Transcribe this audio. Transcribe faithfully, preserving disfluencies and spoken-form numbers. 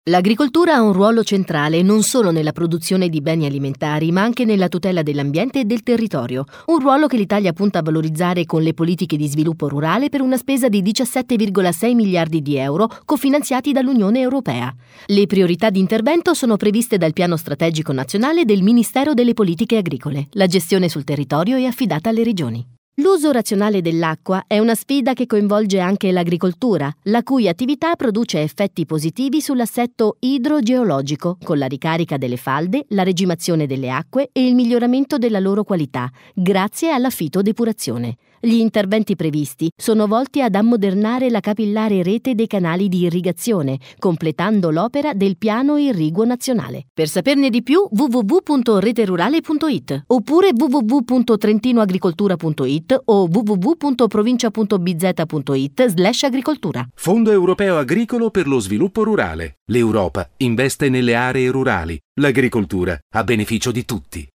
L'agricoltura ha un ruolo centrale non solo nella produzione di beni alimentari, ma anche nella tutela dell'ambiente e del territorio. Un ruolo che l'Italia punta a valorizzare con le politiche di sviluppo rurale per una spesa di diciassette virgola sei miliardi di euro cofinanziati dall'Unione Europea. Le priorità di intervento sono previste dal Piano Strategico Nazionale del Ministero delle Politiche Agricole. La gestione sul territorio è affidata alle regioni. L'uso razionale dell'acqua è una sfida che coinvolge anche l'agricoltura, la cui attività produce effetti positivi sull'assetto idrogeologico, con la ricarica delle falde, la regimazione delle acque e il miglioramento della loro qualità, grazie alla fitodepurazione. Gli interventi previsti sono volti ad ammodernare la capillare rete dei canali di irrigazione, completando l'opera del Piano Irriguo Nazionale. Per saperne di più, w w w punto reterurale punto i t oppure w w w punto trentinoagricoltura punto i t o w w w punto provincia punto b z punto i t slash agricoltura. Fondo Europeo Agricolo per lo Sviluppo Rurale. L'Europa investe nelle aree rurali. L'agricoltura a beneficio di tutti.